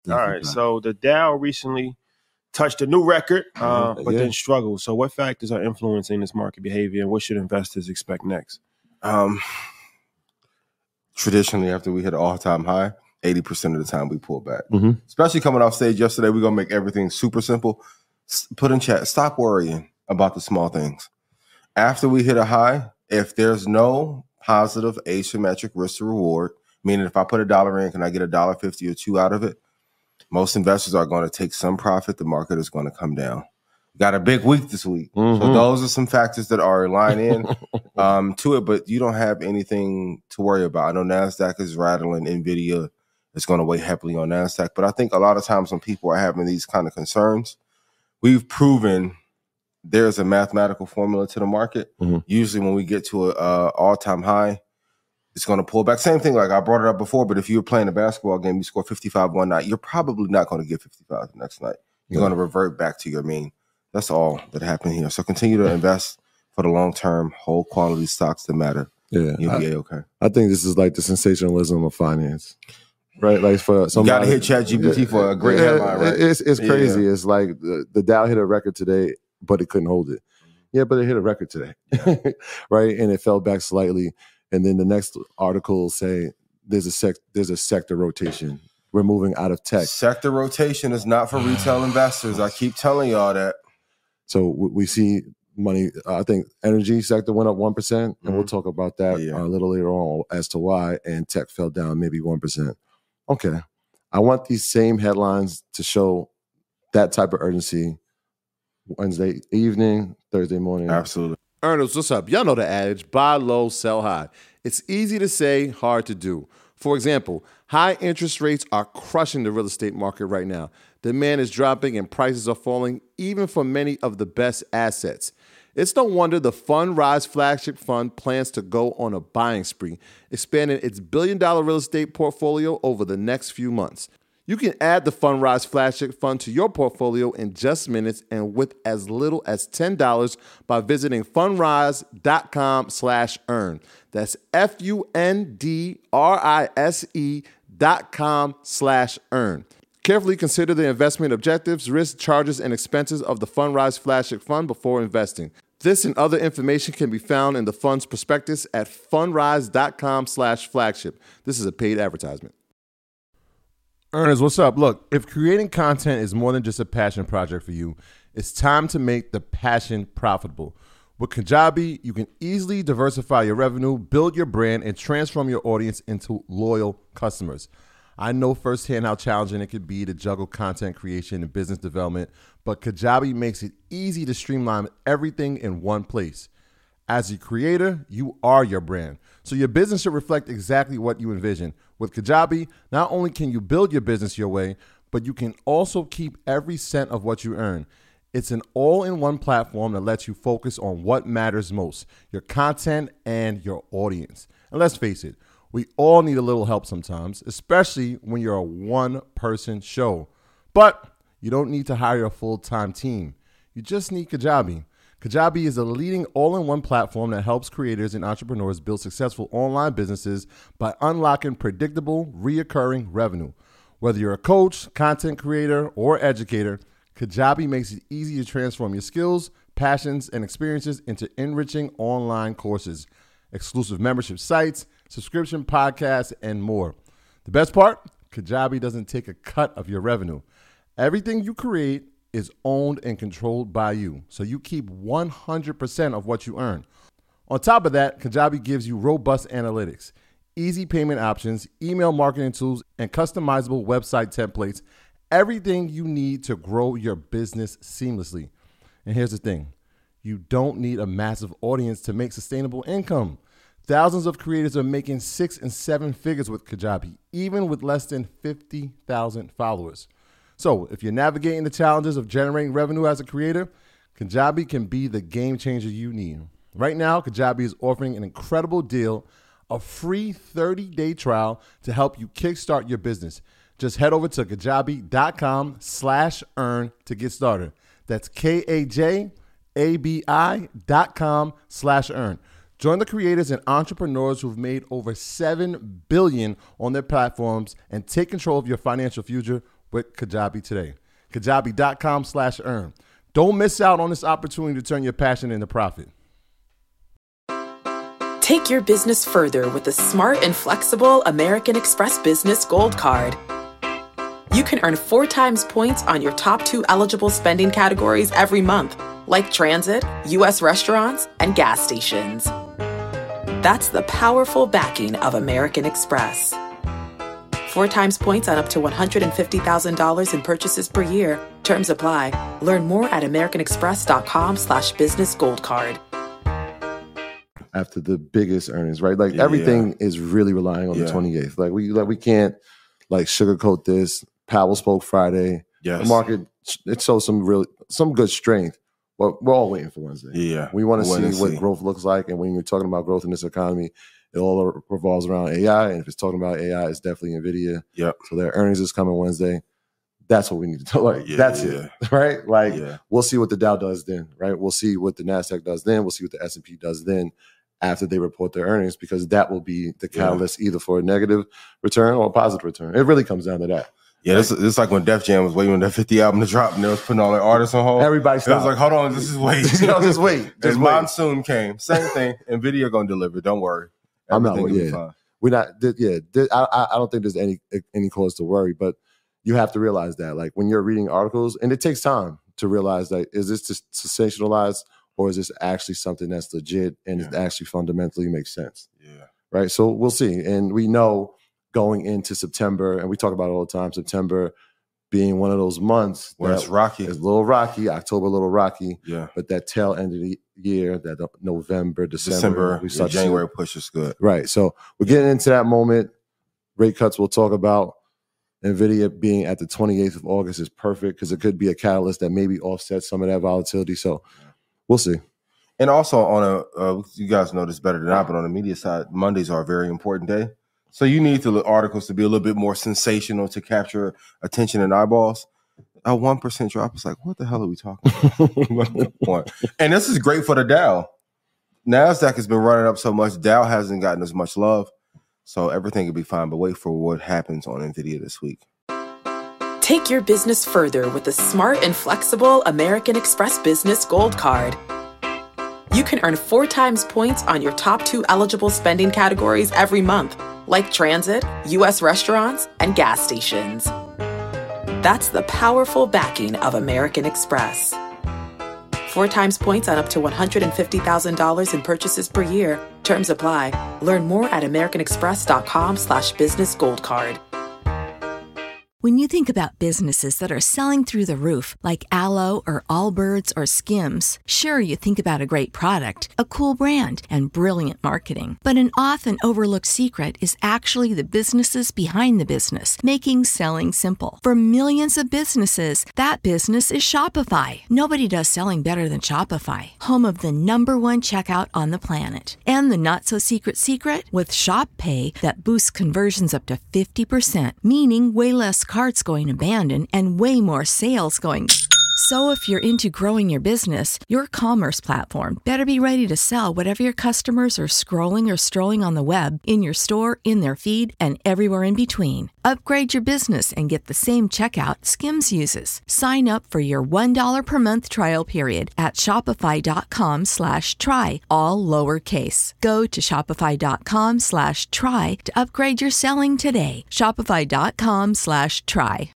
All right. So the Dow recently touched a new record, but then struggled. So what factors are influencing this market behavior, and what should investors expect next? Traditionally, after we hit an all-time high, 80% of the time we pull back. Mm-hmm. Especially coming off stage yesterday, we're going to make everything super simple. Put in chat, stop worrying about the small things. After we hit a high, if there's no positive asymmetric risk to reward, meaning if I put $1 in, can I get $1.50 or $2 out of it? Most investors are going to take some profit. The market is going to come down. Got a big week this week. Mm-hmm. So those are some factors that are line in to it, but you don't have anything to worry about. I know NASDAQ is rattling. NVIDIA is going to weigh heavily on NASDAQ. But I think a lot of times when people are having these kind of concerns, we've proven there's a mathematical formula to the market. Mm-hmm. Usually when we get to an all-time high, it's going to pull back. Same thing, like I brought it up before, but if you're playing a basketball game, you score 55 one night, you're probably not going to get 55 the next night. You're going to revert back to your mean. That's all that happened here. So continue to invest for the long term, hold quality stocks that matter. Yeah, you'll be okay. I think this is like the sensationalism of finance, right? Like for somebody, you got to hit ChatGPT for a great headline, right? It's crazy. Yeah. It's like the Dow hit a record today, but it couldn't hold it. Yeah, but it hit a record today, right? And it fell back slightly. And then the next article say there's a sector rotation. We're moving out of tech. Sector rotation is not for retail investors. I keep telling y'all that. So we see money. I think energy sector went up 1%, and we'll talk about that a little later on as to why. And tech fell down maybe 1%. Okay, I want these same headlines to show that type of urgency Wednesday evening, Thursday morning. Absolutely. Earners, what's up? Y'all know the adage, buy low, sell high. It's easy to say, hard to do. For example, high interest rates are crushing the real estate market right now. Demand is dropping and prices are falling, even for many of the best assets. It's no wonder the Fundrise flagship fund plans to go on a buying spree, expanding its billion-dollar real estate portfolio over the next few months. You can add the Fundrise flagship fund to your portfolio in just minutes and with as little as $10 by visiting fundrise.com/earn. That's FUNDRISE.com/earn. Carefully consider the investment objectives, risks, charges, and expenses of the Fundrise flagship fund before investing. This and other information can be found in the fund's prospectus at fundrise.com/flagship. This is a paid advertisement. Earners, what's up? Look, if creating content is more than just a passion project for you, it's time to make the passion profitable. With Kajabi, you can easily diversify your revenue, build your brand, and transform your audience into loyal customers. I know firsthand how challenging it could be to juggle content creation and business development, but Kajabi makes it easy to streamline everything in one place. As a creator, you are your brand, so your business should reflect exactly what you envision. With Kajabi, not only can you build your business your way, but you can also keep every cent of what you earn. It's an all-in-one platform that lets you focus on what matters most, your content and your audience. And let's face it, we all need a little help sometimes, especially when you're a one-person show. But you don't need to hire a full-time team. You just need Kajabi. Kajabi is a leading all-in-one platform that helps creators and entrepreneurs build successful online businesses by unlocking predictable, reoccurring revenue. Whether you're a coach, content creator, or educator, Kajabi makes it easy to transform your skills, passions, and experiences into enriching online courses, exclusive membership sites, subscription podcasts, and more. The best part? Kajabi doesn't take a cut of your revenue. Everything you create is owned and controlled by you, so you keep 100% of what you earn. On top of that, Kajabi gives you robust analytics, easy payment options, email marketing tools, and customizable website templates, everything you need to grow your business seamlessly. And here's the thing, you don't need a massive audience to make sustainable income. Thousands of creators are making 6 and 7 figures with Kajabi, even with less than 50,000 followers. So if you're navigating the challenges of generating revenue as a creator, Kajabi can be the game changer you need. Right now, Kajabi is offering an incredible deal, a free 30-day trial to help you kickstart your business. Just head over to kajabi.com/earn to get started. That's KAJABI.com/earn. Join the creators and entrepreneurs who've made over $7 billion on their platforms and take control of your financial future with Kajabi today. Kajabi.com/earn. Don't miss out on this opportunity to turn your passion into profit. Take your business further with the smart and flexible American Express Business Gold Card. You can earn 4 times points on your top 2 eligible spending categories every month, like transit, U.S. restaurants, and gas stations. That's the powerful backing of American Express. 4 times points on up to $150,000 in purchases per year. Terms apply. Learn more at americanexpress.com/businessgoldcard. After the biggest earnings, right? Like everything is really relying on the 28th. Like we can't like sugarcoat this. Powell spoke Friday. Yes. The market, it shows some good strength. But we're all waiting for Wednesday. Yeah. We want to see what growth looks like. And when you're talking about growth in this economy, it all revolves around AI. And if it's talking about AI, it's definitely NVIDIA. Yep. So their earnings is coming Wednesday. That's what we need to tell. Like, that's it, right? Like, we'll see what the Dow does then, right? We'll see what the NASDAQ does then. We'll see what the S&P does then after they report their earnings, because that will be the catalyst either for a negative return or a positive return. It really comes down to that. Yeah, it's like when Def Jam was waiting on that 50 album to drop and they was putting all their artists on hold. Everybody stopped. It was like, hold on, just wait. Just wait. Just Monsoon came. Same thing. NVIDIA going to deliver. Don't worry. Everything will be fine. We're not, I don't think there's any cause to worry, but you have to realize that, like, when you're reading articles, and it takes time to realize that, is this just sensationalized or is this actually something that's legit and it actually fundamentally makes sense? Yeah. Right. So we'll see. And we know going into September, and we talk about it all the time, September being one of those months where it's rocky. It's a little rocky, October a little rocky. Yeah. But that tail end of the year, that November, December we start January push is good. Right. So we're getting into that moment. Rate cuts we'll talk about. NVIDIA being at the 28th of August is perfect because it could be a catalyst that maybe offsets some of that volatility. So we'll see. And also on you guys know this better than I, but on the media side, Mondays are a very important day. So you need the articles to be a little bit more sensational to capture attention and eyeballs. A 1% drop is like, what the hell are we talking about? And this is great for the Dow. NASDAQ has been running up so much. Dow hasn't gotten as much love. So everything will be fine. But wait for what happens on NVIDIA this week. Take your business further with the smart and flexible American Express Business Gold Card. You can earn 4 times points on your top 2 eligible spending categories every month, like transit, U.S. restaurants, and gas stations. That's the powerful backing of American Express. 4 times points on up to $150,000 in purchases per year. Terms apply. Learn more at americanexpress.com/businessgoldcard. When you think about businesses that are selling through the roof, like Aloe or Allbirds or Skims, sure, you think about a great product, a cool brand, and brilliant marketing. But an often overlooked secret is actually the businesses behind the business, making selling simple. For millions of businesses, that business is Shopify. Nobody does selling better than Shopify, home of the #1 checkout on the planet. And the not-so-secret secret? With Shop Pay that boosts conversions up to 50%, meaning way less carts going abandoned and way more sales going. So if you're into growing your business, your commerce platform better be ready to sell whatever your customers are scrolling or strolling on the web, in your store, in their feed, and everywhere in between. Upgrade your business and get the same checkout Skims uses. Sign up for your $1 per month trial period at shopify.com/try, all lowercase. Go to shopify.com/try to upgrade your selling today. Shopify.com/try.